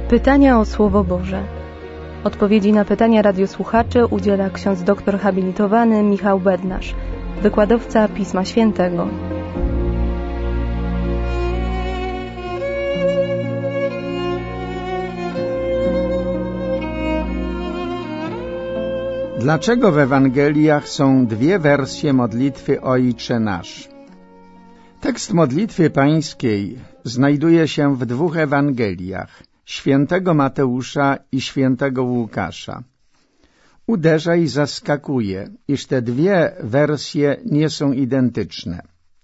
Pytania o Słowo Boże. Odpowiedzi na pytania radiosłuchaczy udziela ksiądz doktor habilitowany Michał Bednarz, wykładowca Pisma Świętego. Dlaczego w Ewangeliach są dwie wersje modlitwy Ojcze Nasz? Tekst modlitwy pańskiej znajduje się w dwóch Ewangeliach, świętego Mateusza i świętego Łukasza. Uderza i zaskakuje, iż te dwie wersje nie są identyczne.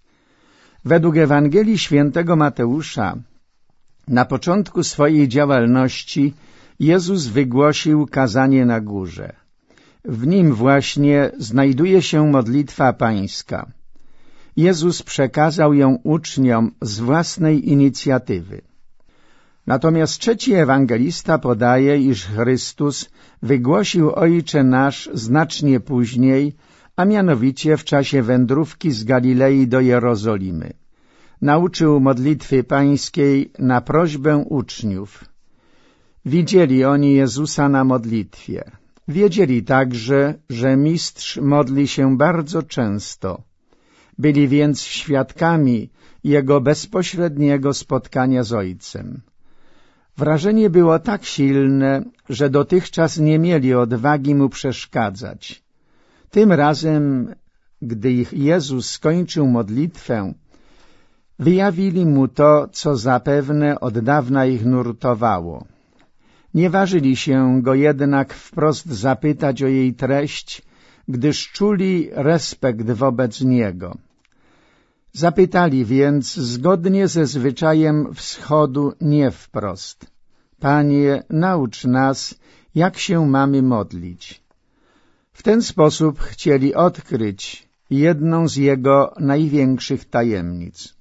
Według Ewangelii świętego Mateusza na początku swojej działalności Jezus wygłosił kazanie na górze. W nim właśnie znajduje się modlitwa pańska. Jezus przekazał ją uczniom z własnej inicjatywy. Natomiast trzeci ewangelista podaje, iż Chrystus wygłosił Ojcze Nasz znacznie później, a mianowicie w czasie wędrówki z Galilei do Jerozolimy. Nauczył modlitwy pańskiej na prośbę uczniów. Widzieli oni Jezusa na modlitwie. Wiedzieli także, że mistrz modli się bardzo często. Byli więc świadkami Jego bezpośredniego spotkania z Ojcem. Wrażenie było tak silne, że dotychczas nie mieli odwagi Mu przeszkadzać. Tym razem, gdy Jezus skończył modlitwę, wyjawili Mu to, co zapewne od dawna ich nurtowało. Nie ważyli się Go jednak wprost zapytać o jej treść, gdyż czuli respekt wobec Niego. Zapytali więc zgodnie ze zwyczajem wschodu nie wprost: Panie, naucz nas, jak się mamy modlić. W ten sposób chcieli odkryć jedną z Jego największych tajemnic.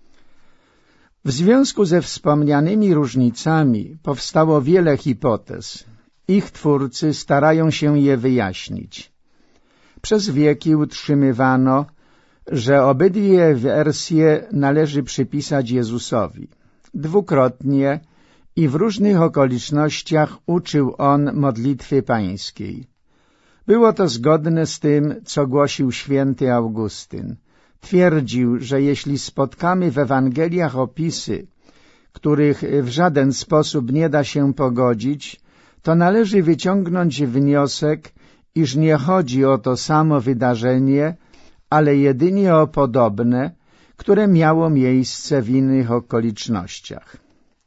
W związku ze wspomnianymi różnicami powstało wiele hipotez. Ich twórcy starają się je wyjaśnić. Przez wieki utrzymywano, że obydwie wersje należy przypisać Jezusowi. Dwukrotnie i w różnych okolicznościach uczył On modlitwy pańskiej. Było to zgodne z tym, co głosił święty Augustyn. Twierdził, że jeśli spotkamy w Ewangeliach opisy, których w żaden sposób nie da się pogodzić, to należy wyciągnąć wniosek, iż nie chodzi o to samo wydarzenie, ale jedynie o podobne, które miało miejsce w innych okolicznościach.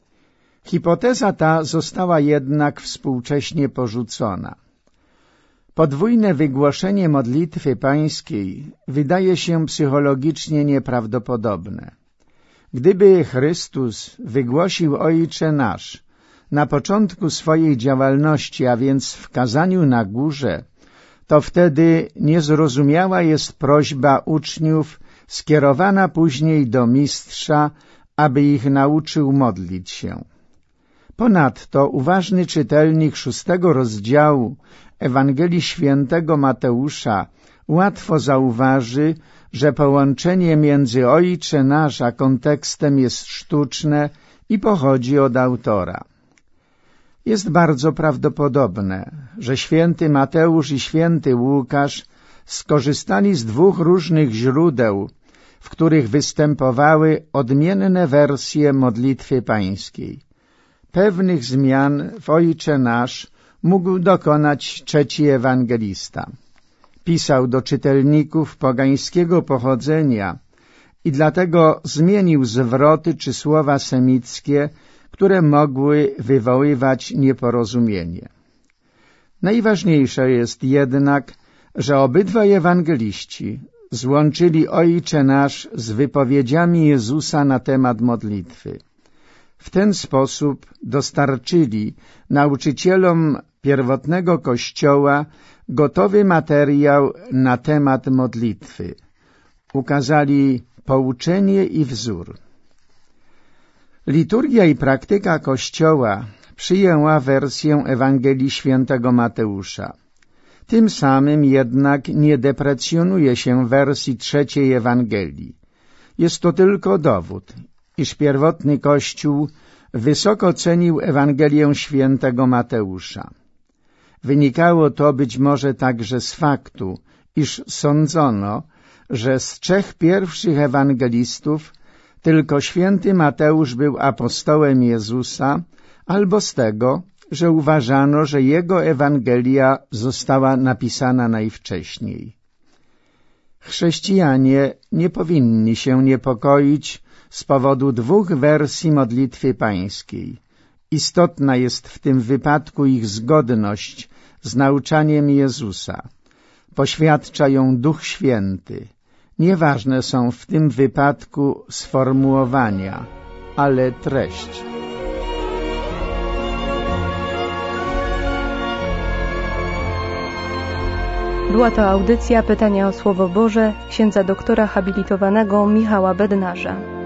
Hipoteza ta została jednak współcześnie porzucona. Podwójne wygłoszenie modlitwy pańskiej wydaje się psychologicznie nieprawdopodobne. Gdyby Chrystus wygłosił Ojcze Nasz na początku swojej działalności, a więc w kazaniu na górze, to wtedy niezrozumiała jest prośba uczniów skierowana później do mistrza, aby ich nauczył modlić się. Ponadto uważny czytelnik 6 rozdziału Ewangelii świętego Mateusza łatwo zauważy, że połączenie między Ojcze Nasz a kontekstem jest sztuczne i pochodzi od autora. Jest bardzo prawdopodobne, że święty Mateusz i święty Łukasz skorzystali z dwóch różnych źródeł, w których występowały odmienne wersje modlitwy pańskiej. Pewnych zmian w Ojcze Nasz mógł dokonać trzeci ewangelista. Pisał do czytelników pogańskiego pochodzenia i dlatego zmienił zwroty czy słowa semickie, które mogły wywoływać nieporozumienie. Najważniejsze jest jednak, że obydwaj ewangeliści złączyli Ojcze Nasz z wypowiedziami Jezusa na temat modlitwy. W ten sposób dostarczyli nauczycielom pierwotnego Kościoła gotowy materiał na temat modlitwy. Ukazali pouczenie i wzór. Liturgia i praktyka Kościoła przyjęła wersję Ewangelii świętego Mateusza. Tym samym jednak nie deprecjonuje się wersji trzeciej Ewangelii. Jest to tylko dowód, iż pierwotny Kościół wysoko cenił Ewangelię świętego Mateusza. Wynikało to być może także z faktu, iż sądzono, że z 3 pierwszych ewangelistów tylko święty Mateusz był apostołem Jezusa, albo z tego, że uważano, że jego Ewangelia została napisana najwcześniej. Chrześcijanie nie powinni się niepokoić z powodu 2 wersji modlitwy pańskiej. Istotna jest w tym wypadku ich zgodność z nauczaniem Jezusa. Poświadcza ją Duch Święty. Nieważne są w tym wypadku sformułowania, ale treść. Była to audycja Pytania o Słowo Boże księdza doktora habilitowanego Michała Bednarza.